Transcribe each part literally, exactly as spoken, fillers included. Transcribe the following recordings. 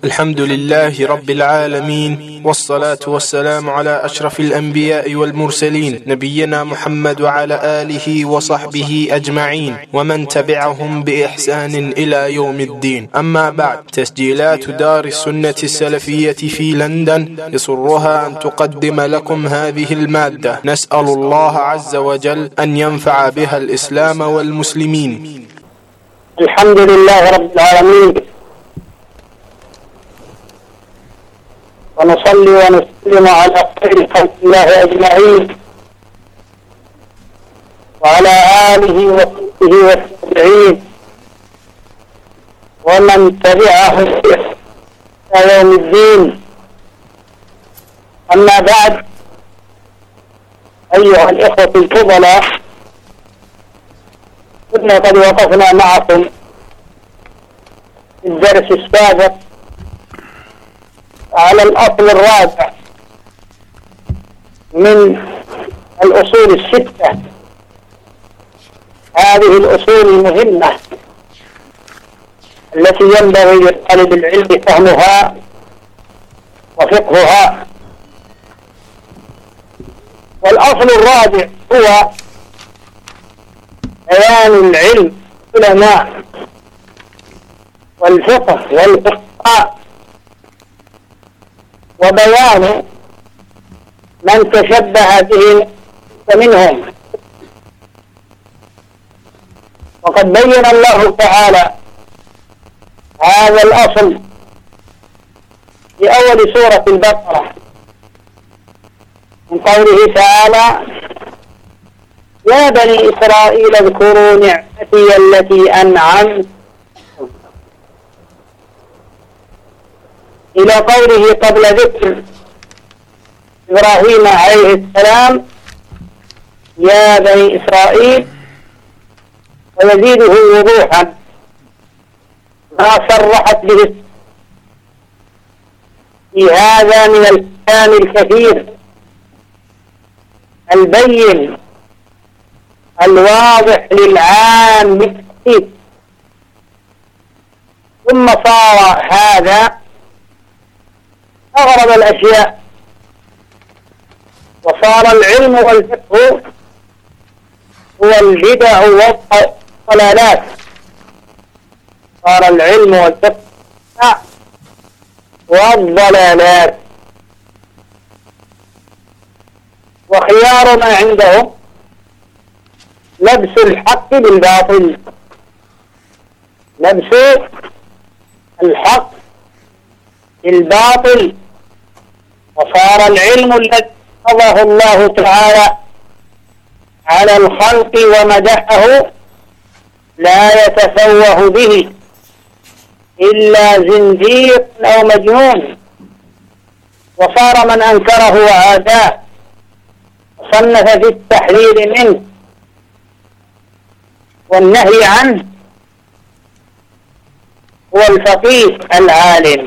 الحمد لله رب العالمين، والصلاة والسلام على أشرف الأنبياء والمرسلين، نبينا محمد وعلى آله وصحبه أجمعين ومن تبعهم بإحسان إلى يوم الدين. أما بعد، تسجيلات دار السنة السلفية في لندن يسرها أن تقدم لكم هذه المادة. نسأل الله عز وجل أن ينفع بها الإسلام والمسلمين. الحمد لله رب العالمين، ونصلي ونسلم على خير خلق الله أجمعين وعلى آله وصحبه والتابعين ومن تبعهم إلى يوم الدين. أما بعد، أيها الإخوة الفضلاء، كنا قد وقفنا معكم في الدرس السابق على الأصل الرابع من الأصول الستة. هذه الأصول المهمة التي ينبغي لطالب العلم فهمها وفقهها. والأصل الرابع هو بيان العلم العلماء والفقه والفقهاء، وبيان من تشبه به منهم. وقد بين الله تعالى هذا الأصل في أول سورة البقرة من قوله تعالى: يا بني إسرائيل اذكروا نعمتي التي أنعمت، إلى قوله قبل ذكر إبراهيم عليه السلام: يا بني إسرائيل، ويزيده وضوحا ما صرحت به في هذا من الكلام الكثير البين الواضح للعام بالتأكيد. ثم صار هذا أغرب الأشياء، وصار العلم والفقه هو البدع والضلالات. صار العلم والفقه والضلالات، وخيار ما عندهم لبس الحق بالباطل، لبس الحق بالباطل. وصار العلم الذي قضاه الله تعالى على الخلق ومدحه لا يتفوه به إلا زنديق أو مجنون. وصار من أنكره وعاداه وصنف في التحذير منه والنهي عنه هو الفقيه العالم.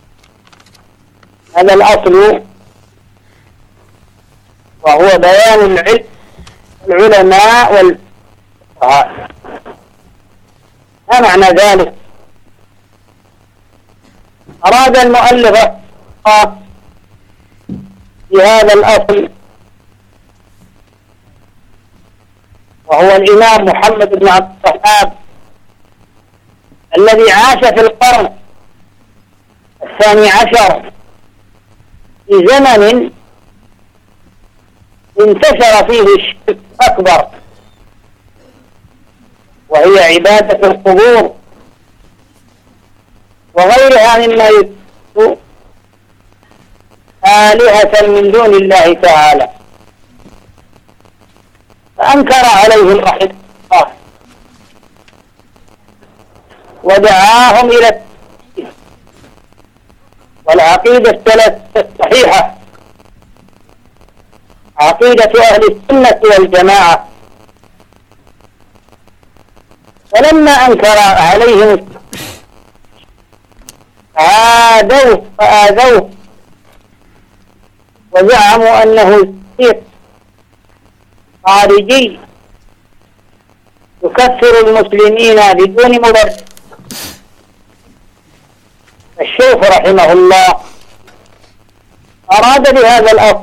هذا الأصل، وهو بيان العلم العلماء والفقهاء. ما معنى ذلك؟ أراد المؤلف في هذا الأصل، وهو الإمام محمد بن عبد الوهاب الذي عاش في القرن الثاني عشر في زمن انتشر فيه الشرك الأكبر، وهي عبادة القبور وغيرها مما يدعو آلهة من دون الله تعالى. فأنكر عليهم رحمه الله ودعاهم إلى التوحيد والعقيدة الثلاثة الصحيحة، عقيدة أهل السنة والجماعة. فلما أنكر عليهم عادوه فآذوه وزعموا أنه زنديق خارجي يكفر المسلمين بدون مبرر. الشيخ رحمه الله أراد بهذا الأصل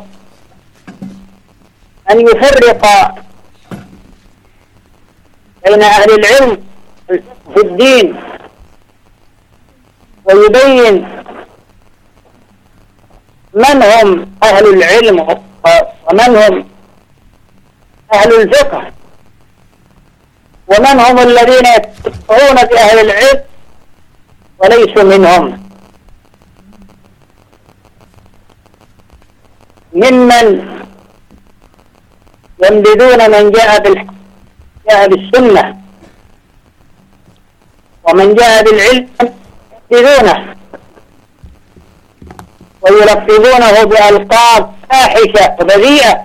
أن يفرق بين أهل العلم في الدين، ويبين من هم أهل العلم ومن هم أهل الفقه، ومن هم الذين يتبعون بأهل العلم وليسوا منهم، ممن ينبذون من جاء بالحق جاء بالسنة، ومن جاء بالعلم ينبذونه ويلفظونه بألقاب فاحشة وبذيئة،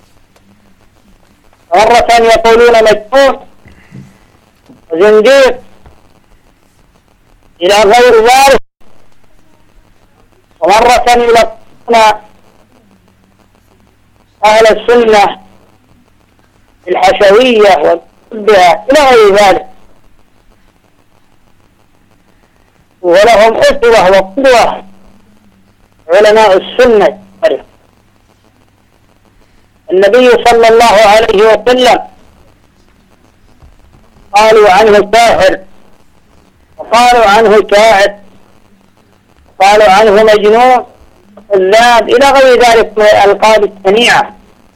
مرة يقولون مجنون وزنديق إلى غير ذلك، ومرة يلقون أهل السنة الحشوية والمشبهة إلى غير ذلك، ولهم أسوة وقدوة علماء السنة. النبي صلى الله عليه وسلم قالوا عنه ساحر، وقالوا عنه شاعر، وقالوا عنه مجنون كذاب إلى غير ذلك من الألقاب الشنيعة،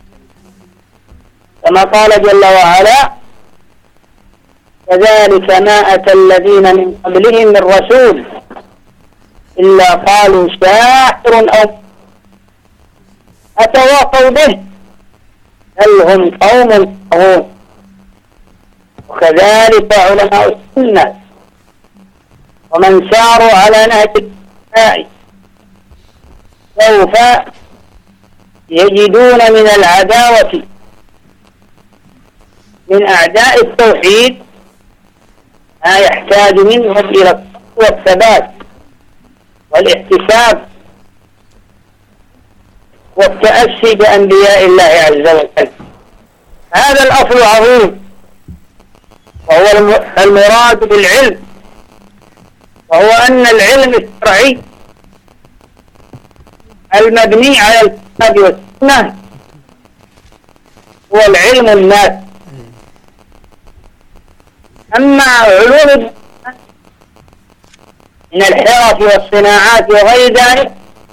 كما قال جل وعلا: كذلك ما أتى الذين من قبلهم من رسول إلا قالوا ساحر أو أتواصوا به بل هم قوم طاغون. وكذلك علماء السنة ومن ساروا على نهج الاتباع سوف يجدون من العداوة من أعداء التوحيد ما يحتاج منهم إلى الثبات والاحتساب والتأسي بأنبياء الله عز وجل. هذا الأصل عظيم، وهو المراد بالعلم، وهو أن العلم الشرعي المبني على الكتاب والسنة هو العلم النافع. أما علوم من الحرف والصناعات وغير ذلك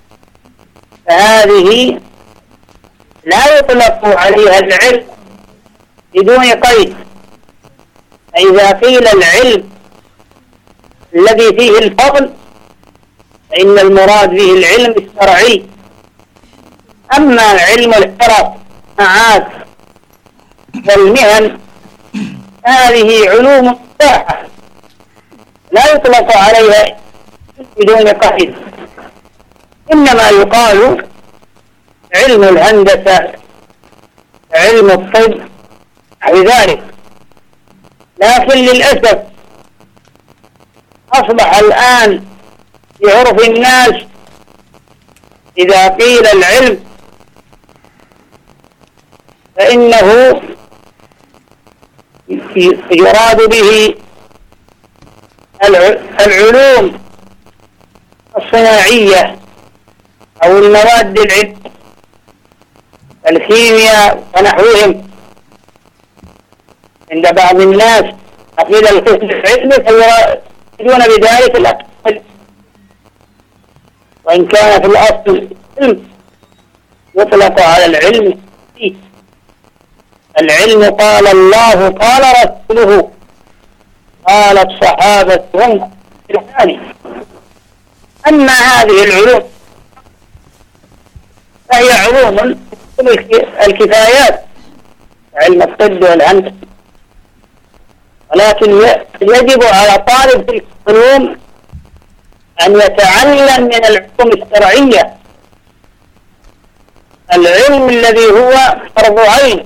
فهذه لا يطلق عليها العلم بدون قيد. فإذا قيل العلم الذي فيه الفضل فإن المراد به العلم الشرعي. أما علم الحرف والصناعات والمهن هذه علوم مفتوحة لا يطلق عليها بدون قيد، إنما يقال علم الهندسة، علم الطب نحو ذلك. لكن للأسف أصبح الآن في عرف الناس إذا قيل العلم فإنه يراد به العلوم الصناعية أو المواد العلمية، الكيمياء ونحوهم. عند بعض الناس قيل القسم العلمي فيريدون بذلك الأقل، وإن كان في الأصل العلم يطلق على العلم. العلم قال الله قال رسوله قال الصحابة هم الثاني. أما هذه العلوم فهي علوم الكفايات، علم الطب والهندسة، ولكن يجب على طالب العلوم أن يتعلم من العلوم الشرعية العلم الذي هو فرض عين،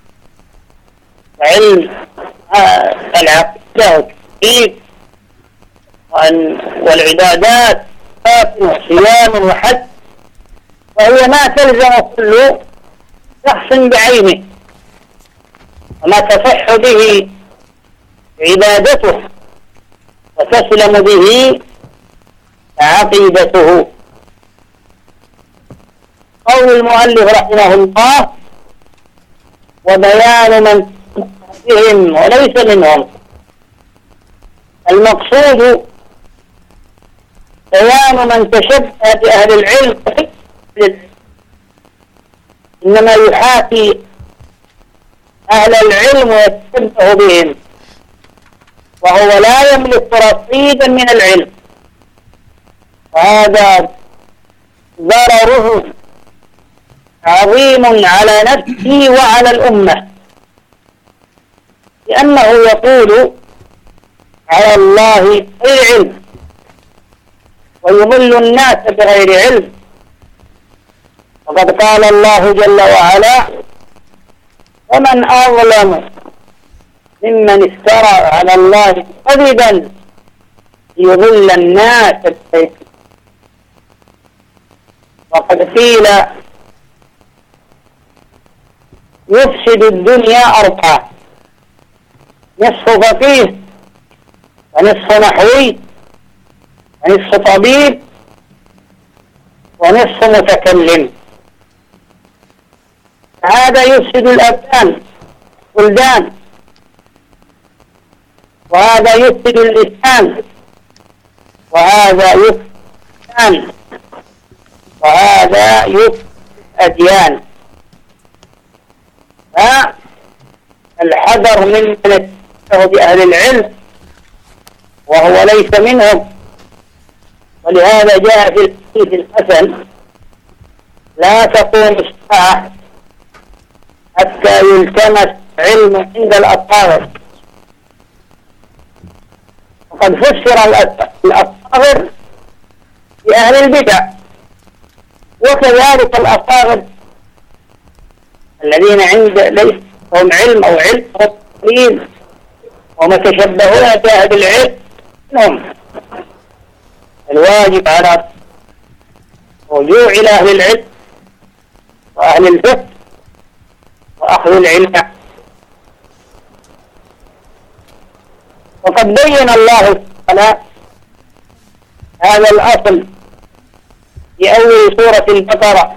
علم العقيدة والتوحيد والعبادات وصيام وحج، وهي ما تلزم كل شخص بعينه وما تصح به عبادته وتسلم به عقيدته. قول المؤلف رحمه الله: وبيان من بهم وليس منهم. المقصود بيان من تشبه بأهل العلم، إنما يحاكي أهل العلم ويتشبه بهم، وهو لا يملك رصيدا من العلم، وهذا ضرره عظيم على نفسه وعلى الأمة، لأنه يقول على الله بغير علم ويضل الناس بغير علم. وقد قال الله جل وعلا: ومن أظلم ممن افترى على الله كذبا ليضل الناس بغير علم. وقد قيل: يفسد الدنيا أربعة: نصف فقيه، ونصف نحوي، ونصف طبيب، ونصف متكلم. هذا يفسد الأبدان والبلدان، وهذا يفسد اللسان، وهذا يفسد اللسان، وهذا يفسد الأديان. فالحذر من من يتشبه بأهل العلم وهو ليس منهم. ولهذا جاء في الحديث الحسن: لا تقوم الساعة حتى يلتمس علم عند الأصاغر. وقد فسر الأصاغر بأهل البدع، وكذلك الأصاغر الذين عند ليس لهم علم أو علم قليل ومتشبهون بأهل العلم منهم. الواجب على رجوع إلى أهل العلم وأهل الفقه وأخذ العلم. وقد بين الله تعالى هذا الأصل في أول سورة البقرة،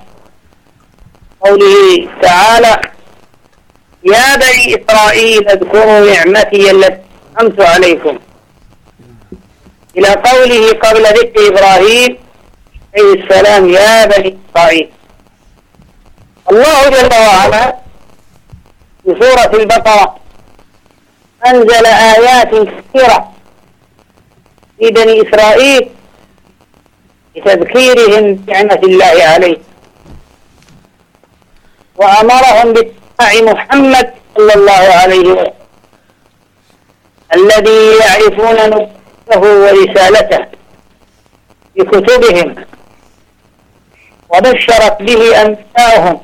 قوله تعالى: يا بني إسرائيل اذكروا نعمتي التي أنعمت عليكم، إلى قوله قبل ذكر إبراهيم عليه السلام: يا بني إسرائيل. الله جل وعلا في سورة البقرة أنزل آيات كثيرة في بني إسرائيل لتذكيرهم بنعمة الله عليه، وأمرهم باتباع محمد صلى الله عليه وسلم الذي يعرفون نبوته ورسالته في كتبهم، وبشرت به أنبياءهم.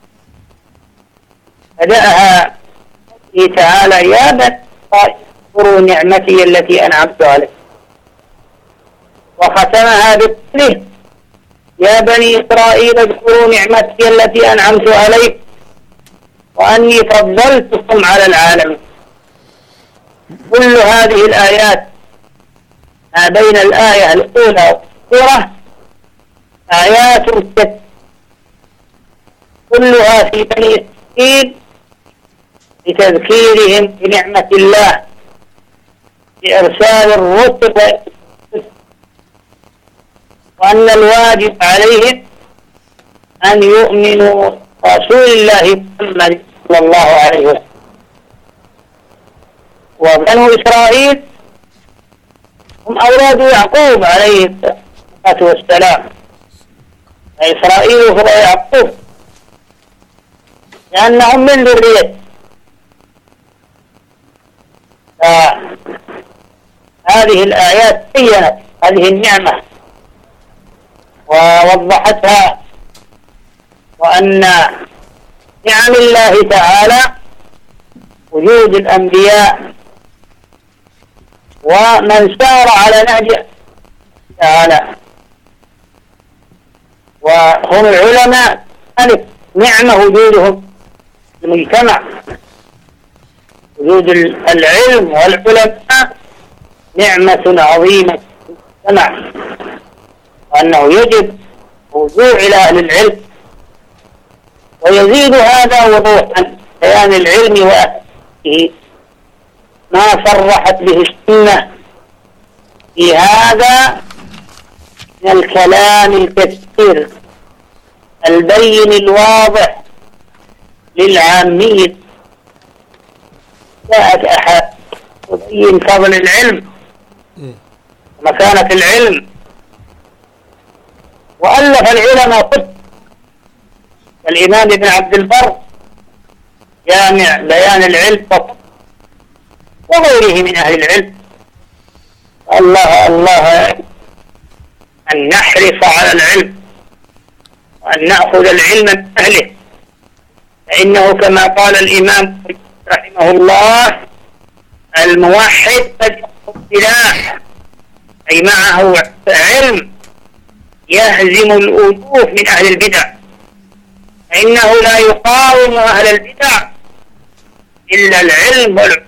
بدأها تعالى: يا بني إسرائيل اذكروا نعمتي التي أنعمت عليكم، وختمها بقوله: يا بني إسرائيل اذكروا نعمتي التي أنعمت عليكم وأني فضلتكم على العالمين. كل هذه الآيات ما بين الآية الأولى والسورة آيات كثيرة كلها في بني إسرائيل لتذكيرهم بنعمة الله بإرسال الرسل، وأن الواجب عليهم أن يؤمنوا رسول الله محمد صلى الله عليه وسلم. وبنو إسرائيل هم أولاد يعقوب عليه الصلاة والسلام، إسرائيل هو يعقوب لأنهم من ذريته. هذه الآيات بيّنت هذه النعمة ووضحتها، وأن نعم الله تعالى وجود الأنبياء ومن سار على نهج تعالى. وهم العلماء كانت نعمة وجودهم في المجتمع، وجود العلم والعلماء نعمة عظيمة في المجتمع، وأنه يجب الرجوع إلى أهل العلم. ويزيد هذا وضوحا بيان العلم وأهله ما صرحت به السنة في هذا من الكلام الكثير البين الواضح للعامية. جاءت أحد تبين فضل العلم ومكانة العلم، وألف العلماء كتب الإمام ابن عبد البر جامع بيان العلم وغيره من أهل العلم. الله الله أن نحرص على العلم وأن نأخذ العلم من أهله، فإنه كما قال الإمام رحمه الله: الموحد قد سلاح، أي معه علم يهزم الألوف من أهل البدع، فإنه لا يقاوم أهل البدع إلا العلم والعلم.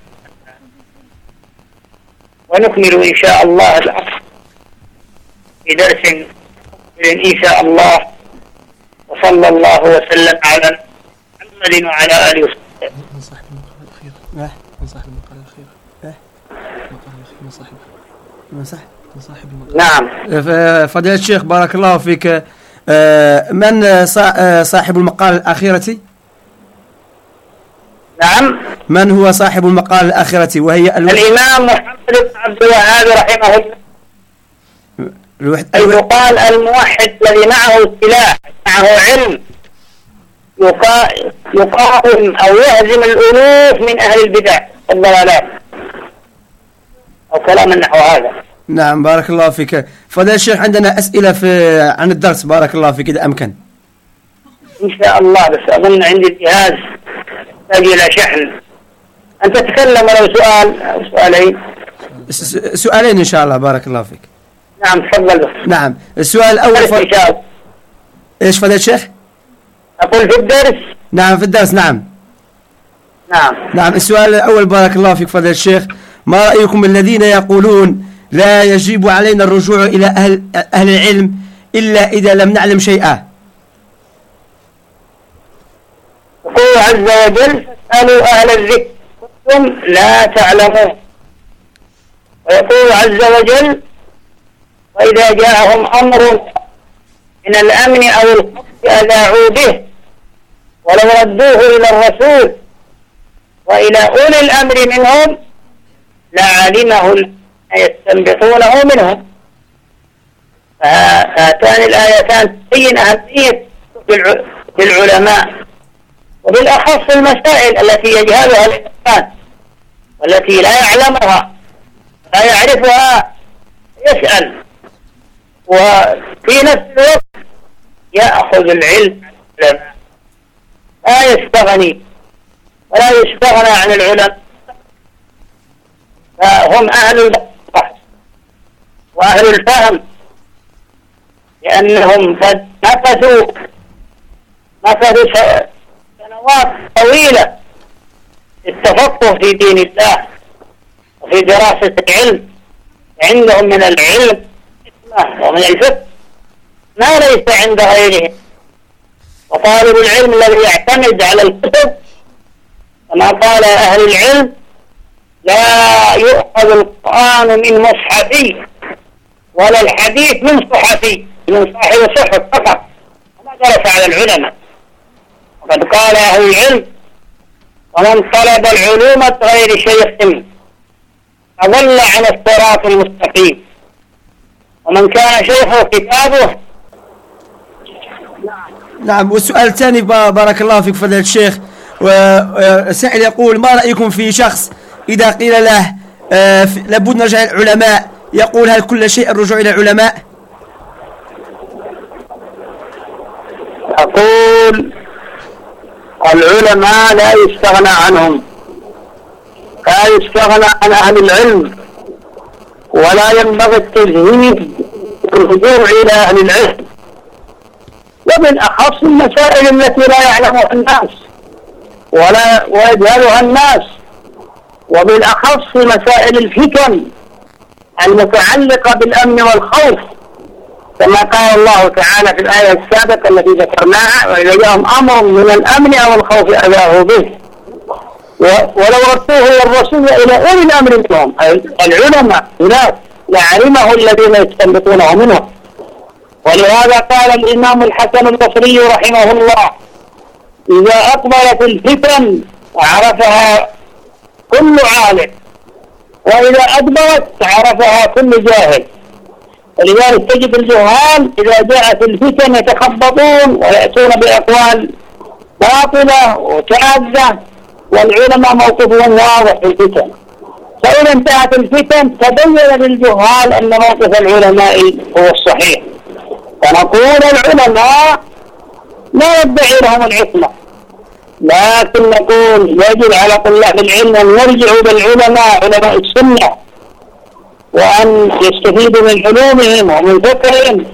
ونكمل إن شاء الله الأصل في درس إن شاء الله، وصلى الله وسلم على محمد وعلى آله وصحبه. من صاحب المقالة الأخيرة؟ من صاحب المقالة الأخيرة؟ المقالة الأخيرة من صاحب من صاحب من صاحب المقالة. نعم. فضيلة الشيخ بارك الله فيك، من صاحب المقالة الأخيرة؟ نعم. من هو صاحب المقالة الأخيرة وهي الو... الإمام محمد بن عبد الوهاب رحمه الله. الوحد... يقال الموحد الذي معه السلاح، معه علم يقا... يقاوم أو يهزم الألوف من أهل البدع والضلالات أو كلام نحو هذا. نعم بارك الله فيك. فضيلة الشيخ عندنا أسئلة في عن الدرس بارك الله فيك إذا أمكن. إن شاء الله، بس أظن عندي الجهاز يحتاج إلى شحن. أن تتكلم ولو سؤال أو سؤالين. سؤالين إن شاء الله بارك الله فيك. نعم تفضل. نعم السؤال الأول ف... إيش فضيلة الشيخ؟ أقول في الدرس. نعم في الدرس. نعم نعم نعم السؤال الأول بارك الله فيك فضيلة الشيخ: ما رأيكم الذين يقولون لا يجب علينا الرجوع إلى أهل, أهل العلم إلا إذا لم نعلم شيئا؟ يقول عز وجل: فاسألوا أهل الذكر كنتم لا تعلمون. ويقول عز وجل: وإذا جاءهم أمر من الأمن أو الخوف أذاعوا به ولو ردوه إلى الرسول وإلى أولي الأمر منهم لعلمه الذين يستنبطونه منهم. فهاتان الآيتان تبين أهمية للعلماء، وبالأخص المسائل التي يجهلها الإنسان والتي لا يعلمها لا يعرفها يسأل، وفي نفس الوقت يأخذ العلم عن العلماء، لا يستغني ولا يستغنى عن العلماء، فهم أهل البصر وأهل الفهم، لأنهم قد نفذوا نفذوا سنوات طويلة التفقه في دين الله وفي دراسة العلم، عندهم من العلم ومن الفقه ما ليس عند غيرهم. وطالب العلم الذي يعتمد على الكتب كما قال أهل العلم: لا يؤخذ القرآن من مصحفي ولا الحديث من صحفي، من صاحب صحف فقط، وما درس على العلماء. وقد قال أهل العلم: ومن طلب العلوم بغير شيخ أضل عن الصراط المستقيم، ومن كان شيخه كتابه. نعم. والسؤال الثاني بارك الله فيك فضيلة الشيخ، وسائل يقول: ما رأيكم في شخص إذا قيل له آه لابد نرجع إلى العلماء يقول: هل كل شيء الرجوع إلى العلماء؟ أقول: العلماء لا يستغنى عنهم، لا يستغنى عن أهل العلم، ولا ينبغي التزهيد والرجوع إلى أهل العلم، وبالأخص المسائل التي لا يعلمها الناس ولا ويجهلها الناس، وبالأخص مسائل الفتن المتعلقة بالأمن والخوف كما قال الله تعالى في الآية السابقة التي ذكرناها: وإذا جاءهم أمر من الأمن أو الخوف أذاعوا به ولو ردوه والرسول إلى أولي الأمر منهم. العلماء هناك لعلمه الذين يستنبطونه منه. ولهذا قال الإمام الحسن البصري رحمه الله: إذا أقبلت الفتن عرفها كل عالم، وإذا أدبرت عرفها كل جاهل. ولذلك تجد الجهال إذا جاءت الفتن يتخبطون ويأتون بأقوال باطلة وشاذة، والعلماء موقفهم واضح في الفتن. فإذا انتهت الفتن تبين للجهال أن موقف العلماء هو الصحيح. فنقول العلماء لا ندعي لهم العصمة، لكن نقول يجب على طلاب العلم أن يرجعوا بالعلماء علماء السنة، وأن يستفيدوا من علومهم ومن فقههم.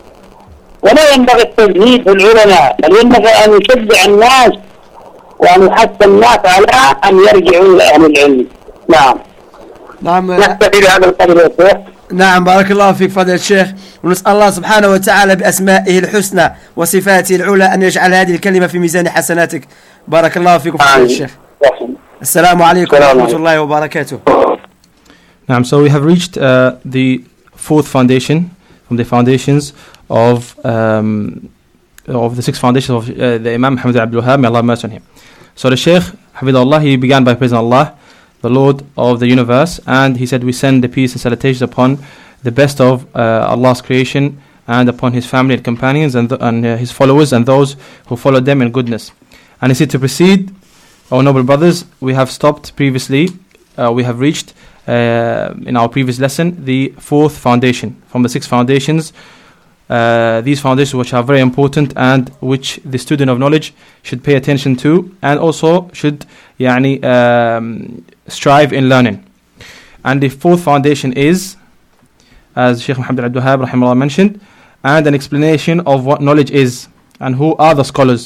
ولا ينبغي التزهيد في العلماء، بل ينبغي أن يشجع الناس وأن يحث الناس على أن يرجعوا إلى أهل العلم. نعم. نعم. نكتفي بهذا القدر يا شيخ. نعم، بارك الله فيك فضيلة الشيخ، ونسأل الله سبحانه وتعالى بأسمائه الحسنى وصفاته العلى أن يجعل هذه الكلمة في ميزان حسناتك. بارك الله فيكم فضيلة الشيخ. السلام عليكم ورحمة الله وبركاته. Um, so we have reached uh, the fourth foundation from the foundations of um, of the six foundations of uh, the Imam Muhammad Abdul Wahhab, may Allah have mercy on him. So the Shaykh, Hafidahullah, he began by praising Allah, the Lord of the universe, and he said, we send the peace and salutations upon the best of uh, Allah's creation and upon his family and companions and, th- and uh, his followers and those who followed them in goodness. And he said, to proceed, O noble brothers, we have stopped previously, uh, we have reached uh, in our previous lesson the fourth foundation from the six foundations. Uh, these foundations which are very important and which the student of knowledge should pay attention to and also should yani, um, strive in learning. And the fourth foundation is, as Shaykh Muhammad Abdul Wahhab rahimahullah mentioned, and an explanation of what knowledge is and who are the scholars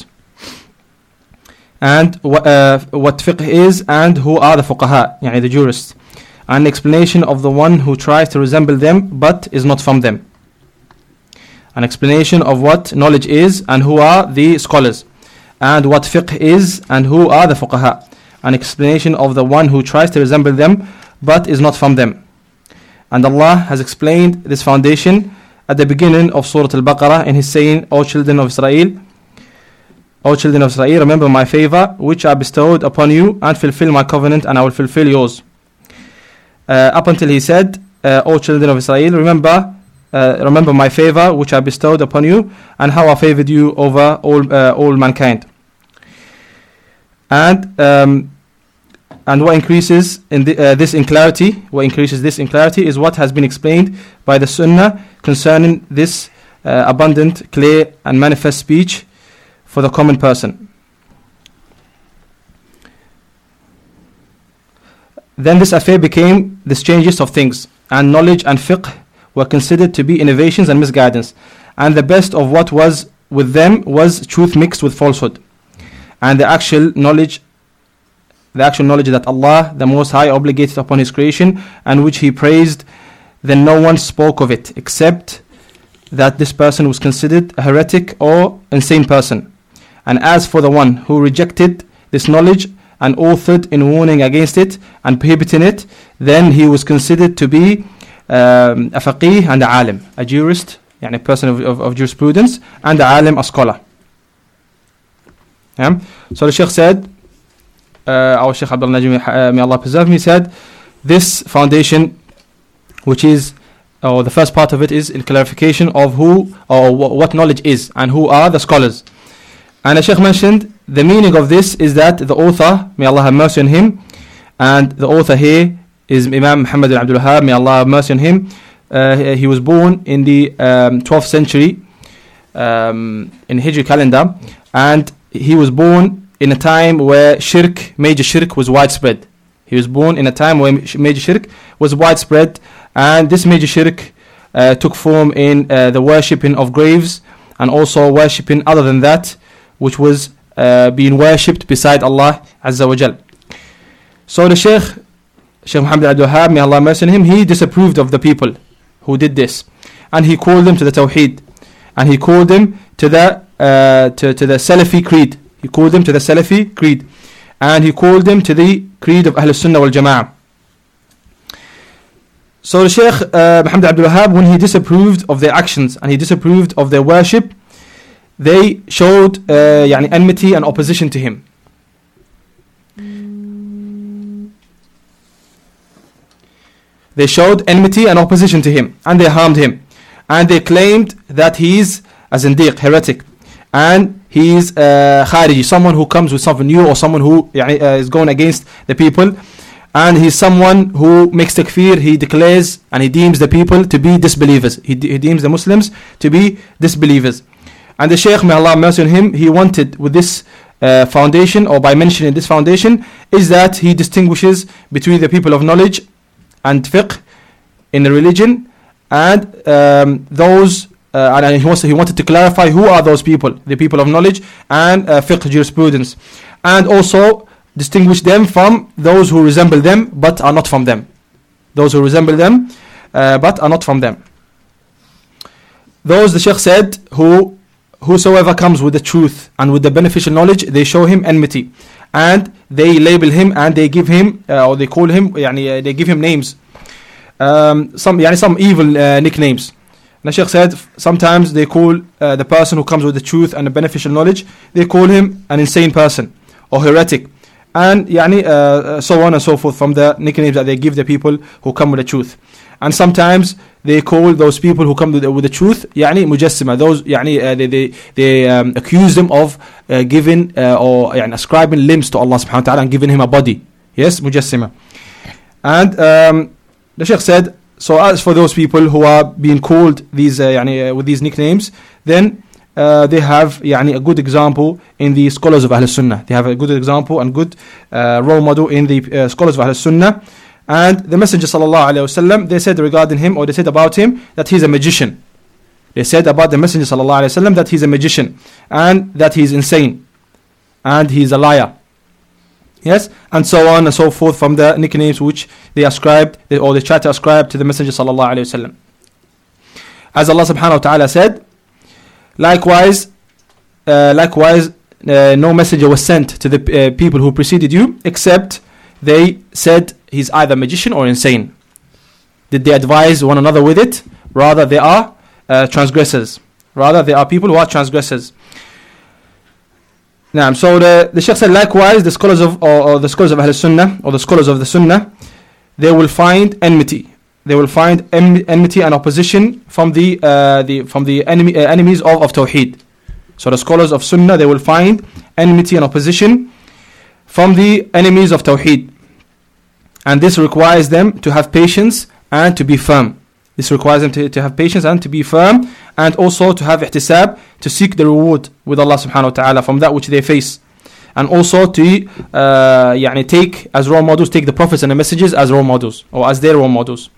and wh- uh, what fiqh is and who are the fuqaha, yani the jurists, and an explanation of the one who tries to resemble them but is not from them. An explanation of what knowledge is and who are the scholars, and what fiqh is and who are the fuqaha. An explanation of the one who tries to resemble them but is not from them. And Allah has explained this foundation at the beginning of Surah Al-Baqarah in His saying, O children of Israel, O children of Israel, remember my favor which I bestowed upon you and fulfill my covenant and I will fulfill yours. Uh, up until He said, uh, O children of Israel, remember Uh, remember my favor which I bestowed upon you and how I favored you over all uh, all mankind. And um, and what increases in the, uh, this in clarity, what increases this in clarity is what has been explained by the Sunnah concerning this uh, abundant, clear and manifest speech for the common person. Then this affair became the strangest of things, and knowledge and fiqh were considered to be innovations and misguidance, and the best of what was with them was truth mixed with falsehood. And the actual knowledge, the actual knowledge that Allah, the Most High, obligated upon His creation, and which He praised, then no one spoke of it, except that this person was considered a heretic or insane person. And as for the one who rejected this knowledge and authored in warning against it and prohibiting it, then he was considered to be Um, a faqih and a alim, a jurist, yani a person of, of, of jurisprudence, and a alim, a scholar. Yeah? So the Shaykh said, uh, our Shaykh Abdul Najmi, uh, may Allah preserve me, said, this foundation, which is, or the first part of it is in clarification of who or wh- what knowledge is and who are the scholars. And the Shaykh mentioned the meaning of this is that the author, may Allah have mercy on him, and the author here is Imam Muhammad Abdul Wahhab, may Allah have mercy on him. Uh, he was born in the um, twelfth century um, in Hijri calendar, and he was born in a time where shirk, major shirk was widespread. He was born in a time where major shirk was widespread, and this major shirk uh, took form in uh, the worshipping of graves and also worshipping other than that which was uh, being worshipped beside Allah Azza wa Jal. So the Shaykh Shaykh Muhammad Abdul Wahhab, may Allah mercy on him, he disapproved of the people who did this. and he called them to the Tawheed, and he called them to the uh, to, to the Salafi creed. He called them to the Salafi creed, and he called them to the creed of Ahl Sunnah wal Jama'ah. So the Shaykh uh, Muhammad Abdul Wahhab, when he disapproved of their actions and he disapproved of their worship, they showed uh, يعني enmity and opposition to him. They showed enmity and opposition to him, and they harmed him, and they claimed that he is a zindiq, heretic, and he is uh, khariji, someone who comes with something new, or someone who يعني, uh, is going against the people, and he's someone who makes takfir. He declares and he deems the people to be disbelievers. He, de- he deems the Muslims to be disbelievers. And the Shaykh, may Allah have mercy on him, he wanted with this uh, foundation, or by mentioning this foundation, is that he distinguishes between the people of knowledge and fiqh in the religion, and um, those, uh, and he, wants, he wanted to clarify who are those people, the people of knowledge and uh, fiqh jurisprudence, and also distinguish them from those who resemble them but are not from them. Those who resemble them uh, but are not from them. Those, the Shaykh said, who whosoever comes with the truth and with the beneficial knowledge, they show him enmity, and they label him and they give him uh, or they call him يعني, uh, they give him names, um, some يعني, some evil uh, nicknames. And the Shaykh said sometimes they call uh, the person who comes with the truth and the beneficial knowledge, they call him an insane person or heretic, and يعني, uh, so on and so forth, from the nicknames that they give the people who come with the truth. And sometimes they call those people who come with the, with the truth يعني mujassima. Those يعني, uh, they they, they um, accuse them of uh, giving uh, or يعني, ascribing limbs to Allah subhanahu wa ta'ala and giving him a body. Yes, mujassima. And um, the Shaykh said, so as for those people who are being called these uh, يعني, uh, with these nicknames, then uh, they have يعني, a good example in the scholars of Ahl Sunnah. They have a good example and good uh, role model in the uh, scholars of Ahl Sunnah. And the Messenger sallallahu alaihi wasallam, they said regarding him, or they said about him, that he's a magician. They said about the Messenger sallallahu alaihi wasallam that he's a magician, and that he's insane, and he's a liar. Yes, and so on and so forth, from the nicknames which they ascribed, they, or they tried to ascribe to the Messenger sallallahu alaihi wasallam. As Allah subhanahu wa ta'ala said, likewise, uh, likewise, uh, no messenger was sent to the uh, people who preceded you, except they said he's either magician or insane. Did they advise one another with it? Rather, they are uh, transgressors. Rather, they are people who are transgressors. Now, so the, the Shaykh said, likewise, the scholars of or, or the scholars of Ahl Sunnah, or the scholars of the Sunnah, they will find enmity. They will find en- enmity and opposition from the uh, the from the enemy uh, enemies of, of Tawheed. So the scholars of Sunnah, they will find enmity and opposition from the enemies of Tawheed. And this requires them to have patience and to be firm. This requires them to, to have patience and to be firm, and also to have ihtisab, to seek the reward with Allah subhanahu wa ta'ala from that which they face. And also to uh, يعني, take as role models, take the prophets and the messages as role models, or as their role models.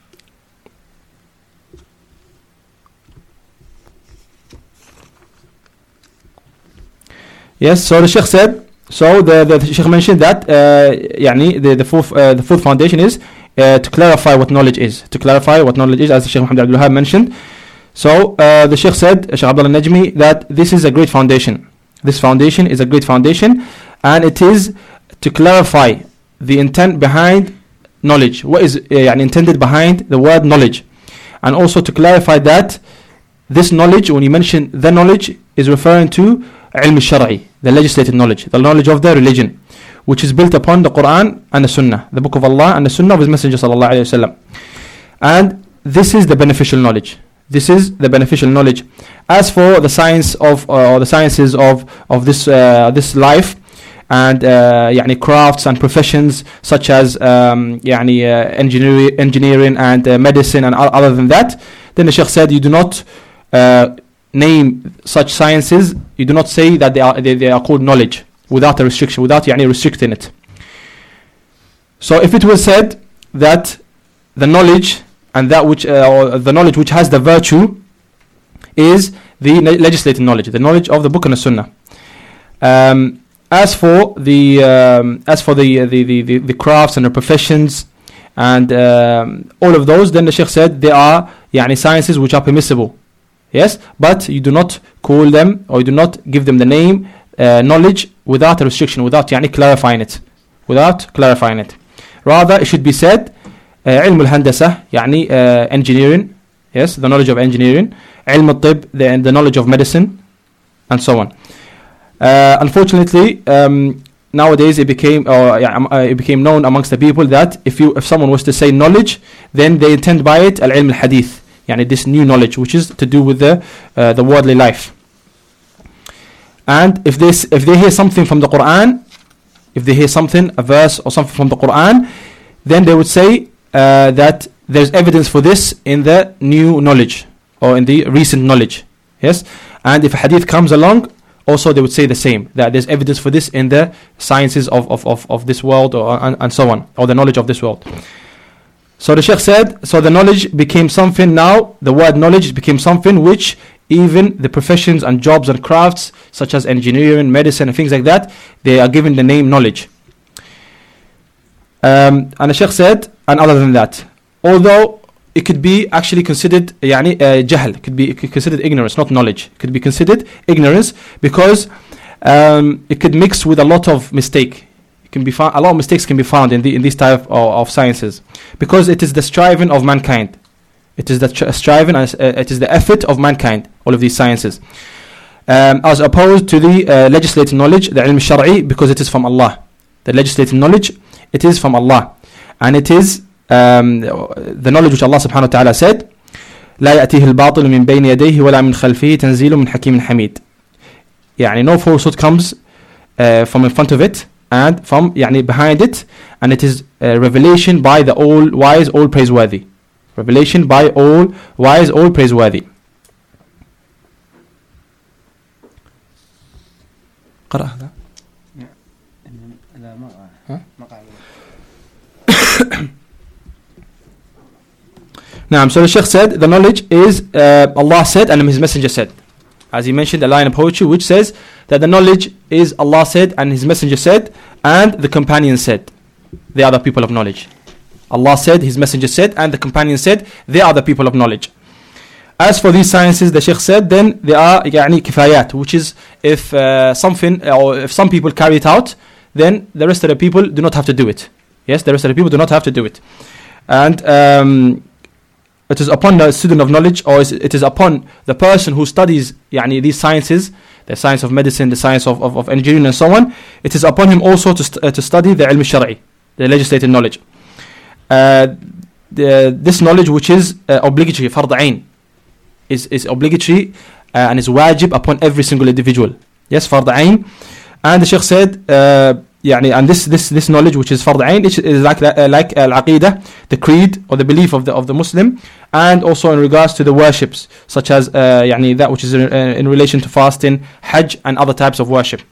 Yes, so the Shaykh said, so the, the Shaykh mentioned that uh, يعني, the, the, fourth, uh, the fourth foundation is uh, to clarify what knowledge is. To clarify what knowledge is, as the Shaykh Muhammad Abdul Wahhab mentioned. So uh, the Shaykh said, Shaykh Abdullah Najmi, that this is a great foundation. This foundation is a great foundation, and it is to clarify the intent behind knowledge. What is uh, يعني, intended behind the word knowledge. And also to clarify that this knowledge, when you mention the knowledge, is referring to ilm al-shar'i, the legislated knowledge, the knowledge of the religion, which is built upon the Quran and the Sunnah, the Book of Allah and the Sunnah of His Messenger sallallahu alaihi wasallam. And this is the beneficial knowledge. This is the beneficial knowledge. As for the science of uh, or the sciences of of this uh, this life, and uh, يعني crafts and professions such as um, يعني uh, engineering, engineering and uh, medicine and other than that, then the Shaykh said you do not uh, name such sciences. You do not say that they are they, they are called knowledge without a restriction, without يعني restricting it. So if it was said that the knowledge and that which uh, or the knowledge which has the virtue is the legislated knowledge, the knowledge of the Book and the Sunnah. Um, as for the um, as for the, uh, the, the, the the crafts and the professions and um, all of those, then the Shaykh said they are يعني sciences which are permissible. Yes, but you do not call them or you do not give them the name uh, knowledge without a restriction, without يعني clarifying it, without clarifying it. Rather, it should be said uh, علم الهندسة يعني uh, engineering, yes, the knowledge of engineering. علم الطب, the, the knowledge of medicine, and so on. Uh, unfortunately, um, nowadays it became or uh, uh, it became known amongst the people that if you if someone was to say knowledge, then they intend by it al-ilm al-hadith, yani this new knowledge which is to do with the uh, the worldly life. And if this if they hear something from the Quran, if they hear something, a verse or something from the Quran, then they would say uh, that there's evidence for this in the new knowledge or in the recent knowledge. Yes, and if a hadith comes along, also they would say the same, that there's evidence for this in the sciences of, of, of, of this world or and, and so on, or the knowledge of this world. So the Shaykh said, so the knowledge became something now, the word knowledge became something which even the professions and jobs and crafts such as engineering, medicine and things like that, they are given the name knowledge. Um, and the Shaykh said, and other than that, although it could be actually considered يعني uh, jahl, could be considered ignorance, not knowledge. It could be considered ignorance because um, it could mix with a lot of mistake. It can be found, a lot of mistakes can be found in the in these type of, of sciences because it is the striving of mankind. It is the tr- striving and uh, it is the effort of mankind. All of these sciences, um, as opposed to the uh, legislative knowledge, the ilm al-shar'i, because it is from Allah. The legislative knowledge, it is from Allah, and it is Um, the knowledge which Allah subhanahu wa ta'ala said لا يأتيه الباطل من بين يديه ولا من خلفه تنزيل من حكيم حميد. يعني no falsehood comes uh, from in front of it and from يعني behind it, and it is uh, revelation by the all wise, all praiseworthy. Revelation by all wise, all praiseworthy. قرأ هذا. لا ما ما Now, so the Shaykh said the knowledge is uh, Allah said and His Messenger said. As he mentioned a line of poetry which says that the knowledge is Allah said and His Messenger said and the companion said. They are the people of knowledge. Allah said, His Messenger said, and the companion said, they are the people of knowledge. As for these sciences, the Shaykh said, then they are يعني kifayat, which is if uh, something or if some people carry it out, then the rest of the people do not have to do it. Yes, the rest of the people do not have to do it. And um, it is upon the student of knowledge, or it is upon the person who studies يعني, these sciences, the science of medicine, the science of, of, of engineering and so on, it is upon him also to, st- uh, to study the ilm al-shar'i, the legislative knowledge. Uh, the, this knowledge which is uh, obligatory, fard ayn, is, is obligatory uh, and is wajib upon every single individual. Yes, fard ayn. And the Shaykh said, uh, يعني, and this this this knowledge which is fard ayn is like uh, like al-aqidah, the creed or the belief of the of the Muslim, and also in regards to the worships such as uh, يعني, that which is in, uh, in relation to fasting, hajj, and other types of worship.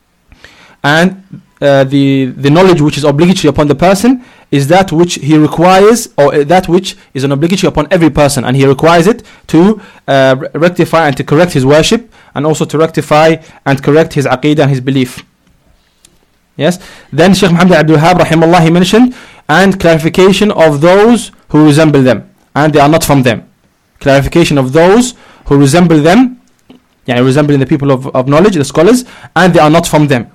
And uh, the the knowledge which is obligatory upon the person is that which he requires, or that which is an obligatory upon every person, and he requires it to uh, rectify and to correct his worship, and also to rectify and correct his aqidah and his belief. Yes. Then Shaykh Muhammad Abdul Wahhab rahimahullah, he mentioned, and clarification of those who resemble them and they are not from them. Clarification of those who resemble them, yeah, resembling the people of, of knowledge, the scholars, and they are not from them.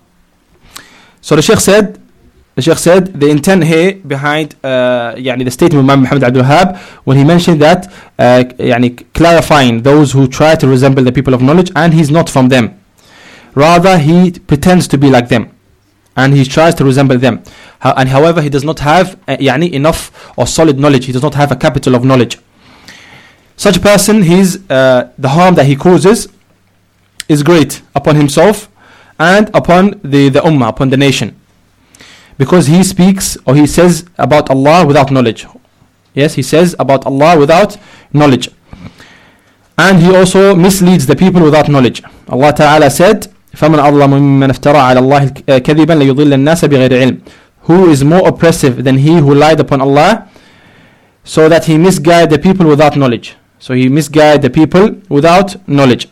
So the Shaykh said, the Shaykh said the intent here behind uh, يعني, the statement of Imam Muhammad Abdul Wahhab when he mentioned that uh, يعني, clarifying those who try to resemble the people of knowledge and he's not from them. Rather, he pretends to be like them, and he tries to resemble them. How, and however, he does not have uh, يعني, enough or solid knowledge. He does not have a capital of knowledge. Such a person, his, uh, the harm that he causes is great upon himself and upon the, the ummah, upon the nation. Because he speaks or he says about Allah without knowledge. Yes, he says about Allah without knowledge. And he also misleads the people without knowledge. Allah Ta'ala said, فَمَنْ أَظْلَمُ مِمَّنْ افترى على الله كذبا ليضل الناس بغير علم. Who is more oppressive than he who lied upon Allah, so that he misguided the people without knowledge. So he misguided the people without knowledge.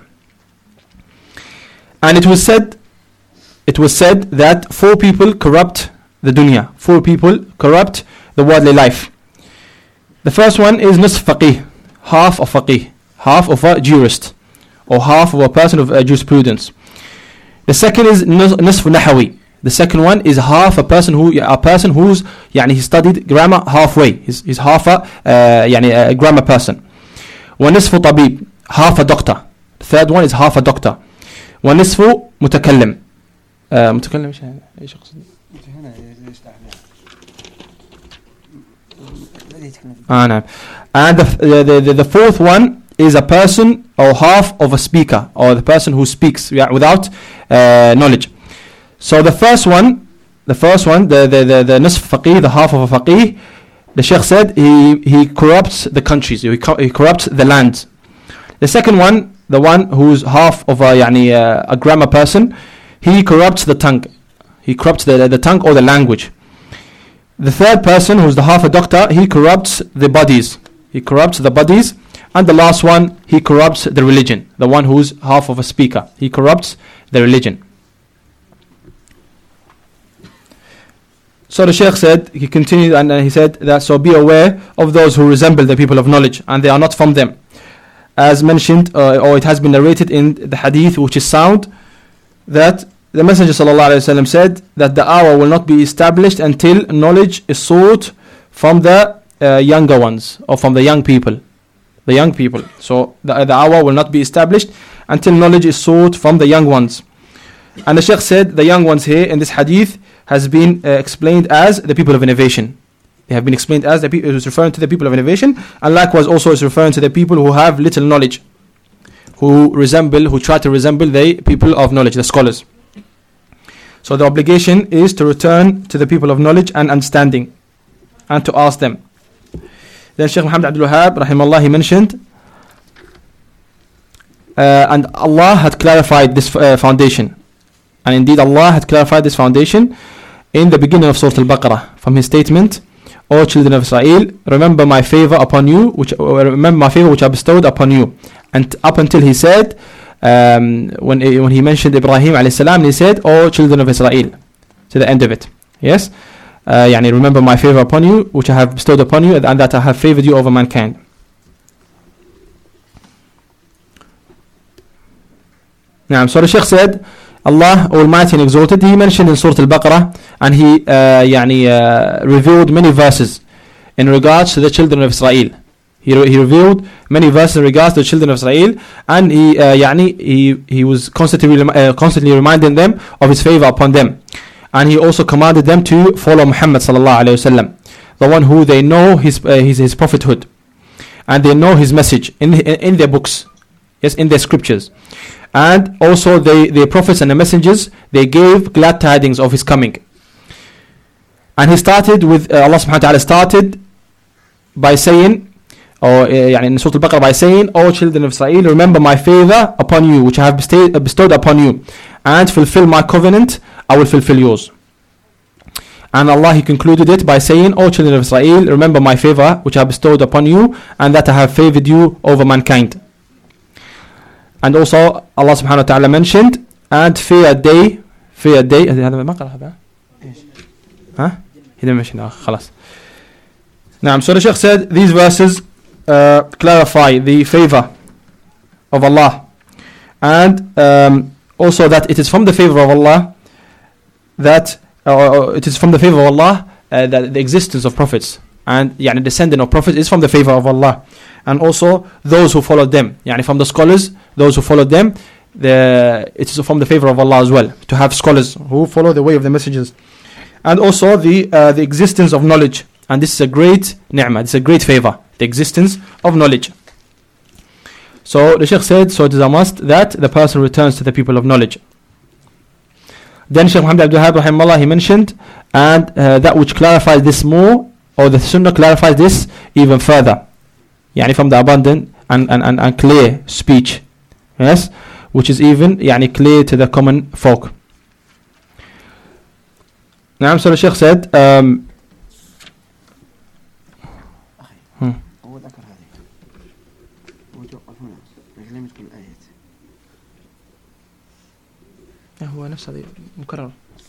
And it was said, it was said that four people corrupt the dunya. Four people corrupt the worldly life. The first one is nusf faqih. half of faqih, half of a jurist, or half of a person of uh, jurisprudence. The second is nisf nahawi. The second one is half a person who a person who's يعني he studied grammar halfway. He's, he's half a uh, يعني a grammar person. ونصف طبيب, half a doctor. The third one is half a doctor. ونصف متكلم. uh, متكلم ايش ايش اقصد؟ آه نعم. And the, the, the, the fourth one is a person or half of a speaker, or the person who speaks yeah, without uh, knowledge. So the first one, the first one, the the the, the nisf faqih, the half of a faqih, the Sheikh said he he corrupts the countries, he, co- he corrupts the lands. The second one, the one who's half of a yani uh, a grammar person, he corrupts the tongue, he corrupts the the tongue or the language. The third person, who's the half a doctor, he corrupts the bodies, he corrupts the bodies. And the last one, he corrupts the religion, the one who's half of a speaker, he corrupts the religion. So the Shaykh said, he continued and uh, he said that, so be aware of those who resemble the people of knowledge and they are not from them. As mentioned, uh, or it has been narrated in the hadith which is sound, that the Messenger sallallahu alaihi wasallam said that the hour will not be established until knowledge is sought from the uh, younger ones, or from the young people. The young people. So the, the hour will not be established until knowledge is sought from the young ones. And the Shaykh said the young ones here in this hadith has been uh, explained as the people of innovation. They have been explained as the people, it is referring to the people of innovation, and likewise also is referring to the people who have little knowledge, who resemble, who try to resemble the people of knowledge, the scholars. So the obligation is to return to the people of knowledge and understanding, and to ask them. Then Shaykh Muhammad Abdul Wahhab, rahimahullah, he mentioned, uh, and Allah had clarified this uh, foundation. And indeed Allah had clarified this foundation in the beginning of Surah Al-Baqarah, from his statement, O children of Israel, remember my favor upon you, which uh, remember my favor which I bestowed upon you. And up until he said, um, when, when he mentioned Ibrahim alayhi salam, he said, O children of Israel, to the end of it. Yes? Uh, يعني remember my favor upon you, which I have bestowed upon you, and that I have favored you over mankind. Now, so the Shaykh said, Allah Almighty and Exalted, he mentioned in Surah Al-Baqarah, and he uh, يعني, uh, revealed many verses in regards to the children of Israel. He, re- he revealed many verses in regards to the children of Israel, and he uh, يعني, he, he was constantly, uh, constantly reminding them of his favor upon them. And he also commanded them to follow Muhammad sallallahu alayhi wasallam, the one who they know his, uh, his his prophethood, and they know his message in in, in their books, yes, in their scriptures. And also they, the prophets and the messengers, they gave glad tidings of his coming. And he started with, uh, Allah subhanahu wa ta'ala started by saying, or uh, in Surah Al-Baqarah by saying, O children of Israel, remember my favor upon you, which I have bestowed, uh, bestowed upon you, and fulfill my covenant, I will fulfill yours. And Allah, he concluded it by saying, O children of Israel, remember my favor, which I have bestowed upon you, and that I have favored you over mankind. And also Allah subhanahu wa ta'ala mentioned, and fear a day, fear a day. هذا ما قرأ هذا؟ ها؟ he didn't mention. خلاص. Now, so the Shaykh said these verses uh, clarify the favor of Allah, and um, also that it is from the favor of Allah that uh, it is from the favor of Allah uh, that the existence of prophets and يعني descendant of prophets is from the favor of Allah. And also those who followed them, يعني from the scholars, those who followed them, the, it is from the favor of Allah as well, to have scholars who follow the way of the messengers. And also the uh, the existence of knowledge, and this is a great ni'mah, this is a great favor, the existence of knowledge. So the Shaykh said, so it is a must that the person returns to the people of knowledge. Then Shaykh Muhammad Abdul Wahhab rahimahullah, he mentioned, and uh, that which clarifies this more, or the Sunnah clarifies this even further, يعني from the abundant and, and, and, and clear speech, yes, which is even يعني clear to the common folk. Now, so the Shaykh said, um, hmm. هو نفس هذه مكرر.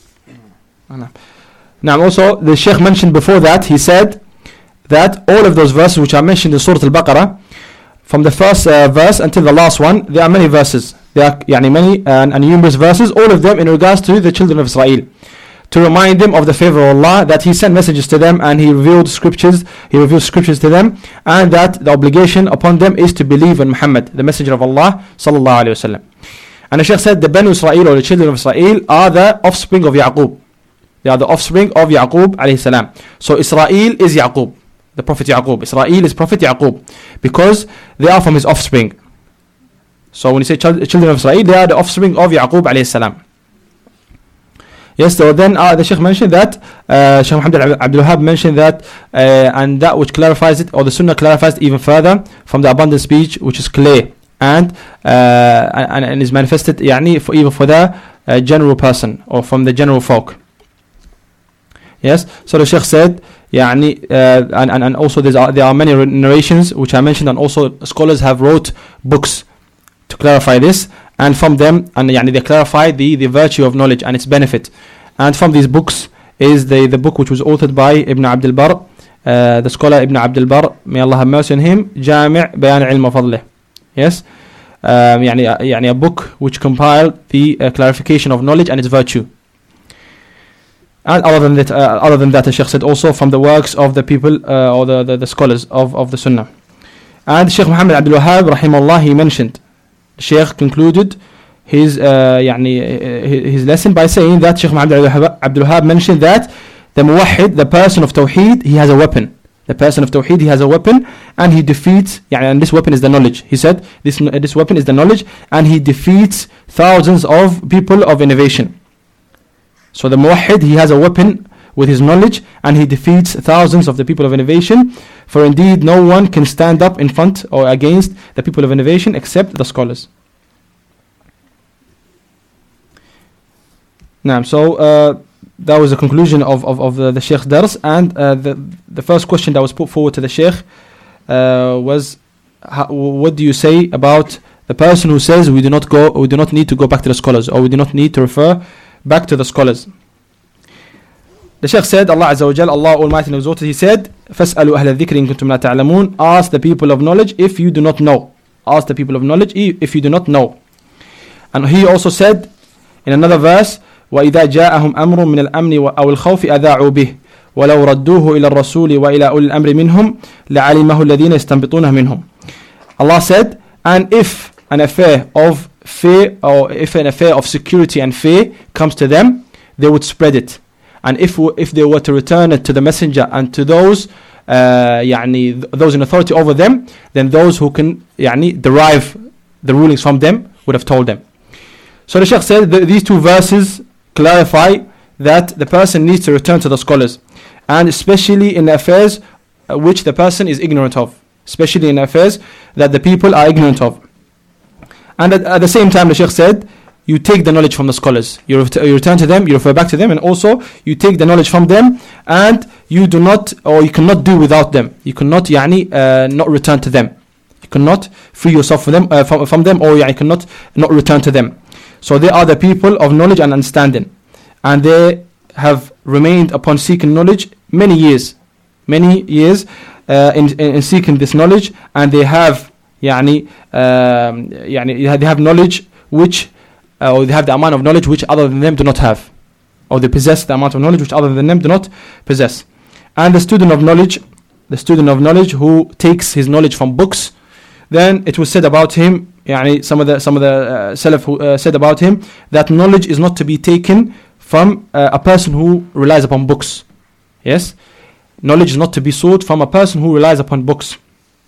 Now also the Shaykh mentioned before that, he said that all of those verses which are mentioned in Surah Al-Baqarah from the first uh, verse until the last one, there are many verses. There are yani, many uh, and numerous verses, all of them in regards to the children of Israel, to remind them of the favor of Allah, that He sent messages to them and He revealed scriptures, He revealed scriptures to them, and that the obligation upon them is to believe in Muhammad, the messenger of Allah sallallahu alaihi wasallam. And the Shaykh said the Banu Israel, or the children of Israel, are the offspring of Yaqub. They are the offspring of Yaqub alayhi salam. So Israel is Yaqub, the Prophet Yaqub. Israel is Prophet Yaqub because they are from his offspring. So when you say ch- children of Israel, they are the offspring of Yaqub alayhi salam. Yes, so then uh, the Shaykh mentioned that, uh, Shaykh Muhammad Abdul Wahhab mentioned that, uh, and that which clarifies it, or the Sunnah clarifies it even further, from the abundant speech which is clear, and uh, and, and is manifested يعني, for, even for the uh, general person, or from the general folk. Yes, so the Shaykh said, يعني, uh, and, and, and also there's, uh, there are many narrations which I mentioned, and also scholars have wrote books to clarify this, and from them, and يعني, they clarify the, the virtue of knowledge and its benefit. And from these books is the, the book which was authored by Ibn Abdul Barr, uh, the scholar Ibn Abdul Barr, may Allah have mercy on him, Jami' Bayan Ilm Fadlih. Yes, um, يعني, يعني a book which compiled the uh, clarification of knowledge and its virtue. And other than that, uh, other than that, the Shaykh said also from the works of the people uh, or the, the, the scholars of, of the Sunnah. And Shaykh Muhammad Abdul Wahhab, rahimahullah, he mentioned, the Shaykh concluded his uh, يعني, his lesson by saying that Shaykh Muhammad Abdul Wahhab mentioned that the muwahhid, the person of Tawheed, he has a weapon. The person of Tawheed, he has a weapon, and he defeats, يعني, and this weapon is the knowledge. He said this this weapon is the knowledge, and he defeats thousands of people of innovation. So the muwahhid, he has a weapon with his knowledge, and he defeats thousands of the people of innovation. For indeed, no one can stand up in front or against the people of innovation except the scholars. Now, so uh, that was the conclusion of, of, of the, the Shaykh's dars, and uh, the, the first question that was put forward to the Shaykh uh, was, how, what do you say about the person who says we do not go, we do not need to go back to the scholars, or we do not need to refer back to the scholars? The Shaykh said, Allah Azza wa Jal, Allah Almighty and Exalted, He said, فَاسْأَلُوا أَهْلَ الذِّكْرِ إِن كُنْتُمْ لَا تَعْلَمُونَ. Ask the people of knowledge if you do not know. Ask the people of knowledge if you do not know. And He also said in another verse, وَإِذَا جَاءَهُمْ أَمْرٌ مِنَ الْأَمْنِ أَوِ الْخَوْفِ أَذَاعُوا بِهِ وَلَوْ رَدُّوهُ إِلَى الرَّسُولِ وَإِلَى أُولِي الْأَمْرِ مِنْهُمْ لَعَلِمَهُ الَّذِينَ يَسْتَنبِطُونَهُ مِنْهُمْ. Allah said, and if an affair of fear, or if an affair of security and fear comes to them, they would spread it. And if if they were to return it to the messenger and to those uh, يعني, those in authority over them, then those who can يعني, derive the rulings from them would have told them. So the Shaykh said that these two verses clarify that the person needs to return to the scholars, and especially in the affairs uh, which the person is ignorant of, especially in affairs that the people are ignorant of. And at, at the same time, the Shaykh said, you take the knowledge from the scholars, you, ret- you return to them, you refer back to them, and also you take the knowledge from them, and you do not, or you cannot do without them. You cannot يعني, uh, not return to them. You cannot free yourself from them, uh, from, from them, or you cannot not return to them. So they are the people of knowledge and understanding, and they have remained upon seeking knowledge many years, many years uh, in, in, in seeking this knowledge, and they have يعني, um, يعني, they have knowledge which Uh, or they have the amount of knowledge which other than them do not have, or they possess the amount of knowledge which other than them do not possess. And the student of knowledge, the student of knowledge who takes his knowledge from books, then it was said about him, يعني, some of the some of the uh, Salaf who uh, said about him that knowledge is not to be taken from uh, a person who relies upon books. Yes, knowledge is not to be sought from a person who relies upon books.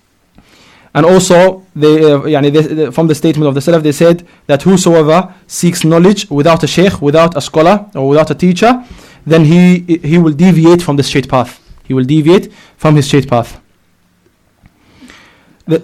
And also, they, uh, يعني, they, they, from the statement of the Salaf, they said that whosoever seeks knowledge without a sheikh, without a scholar, or without a teacher, then he he will deviate from the straight path. He will deviate from his straight path. The,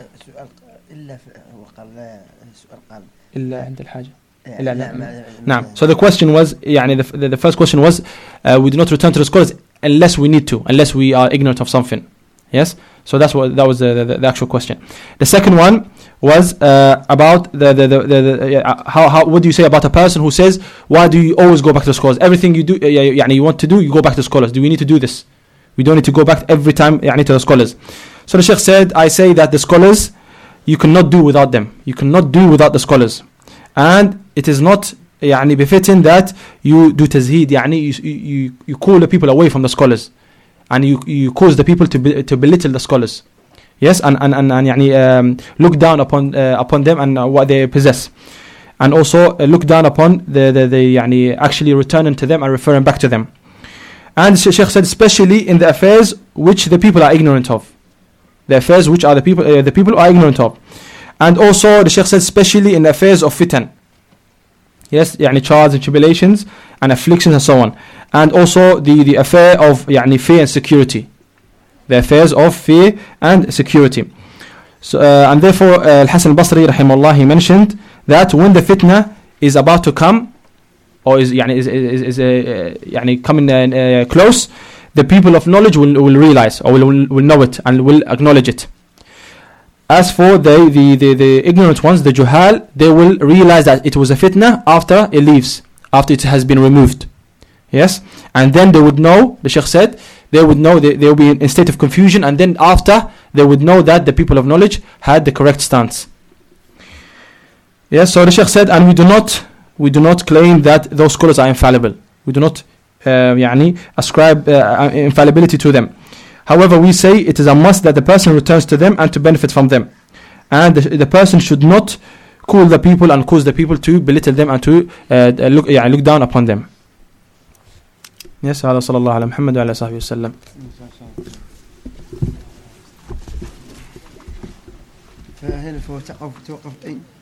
so the question was, يعني, the, the, the first question was, uh, we do not return to the scholars unless we need to, unless we are ignorant of something. Yes. So that's what that was the, the, the actual question. The second one was uh, about the the, the, the, the uh, how how what do you say about a person who says, why do you always go back to the scholars? Everything you do, uh, يعني, you want to do, you go back to the scholars. Do we need to do this? We don't need to go back every time يعني, to the scholars. So the Shaykh said, I say that the scholars you cannot do without them. You cannot do without the scholars. And it is not يعني befitting that you do تزهيد, يعني you, you, you call the people away from the scholars, and you, you cause the people to, be, to belittle the scholars. Yes, and, and, and, and يعني, um, look down upon, uh, upon them and uh, what they possess. And also uh, look down upon the, the, the يعني, actually returning to them and referring back to them. And Shaykh said, especially in the affairs which the people are ignorant of. The affairs which are the people, uh, the people are ignorant of. And also the Shaykh said, especially in the affairs of fitan. Yes, يعني trials and tribulations and afflictions and so on. And also the, the affair of يعني fear and security. The affairs of fear and security. So, uh, and therefore uh, Al-Hasan al-Basri rahimahullah, he mentioned that when the fitna is about to come, or is يعني is is, is uh, يعني coming uh, uh, close, the people of knowledge will will realize or will will know it and will acknowledge it. As for the, the, the, the ignorant ones, the juhal, they will realize that it was a fitna after it leaves, after it has been removed. Yes? And then they would know, the Shaykh said, they would know, they, they will be in a state of confusion, and then after, they would know that the people of knowledge had the correct stance. Yes, so the Shaykh said, and we do not, we do not claim that those scholars are infallible. We do not uh, يعني, ascribe uh, infallibility to them. However, we say it is a must that the person returns to them and to benefit from them. And the, the person should not cool the people and cause the people to belittle them and to uh, look, yeah, look down upon them. Yes, هذا صلى الله على محمد وعلى صحبه وسلم. هنا توقف توقف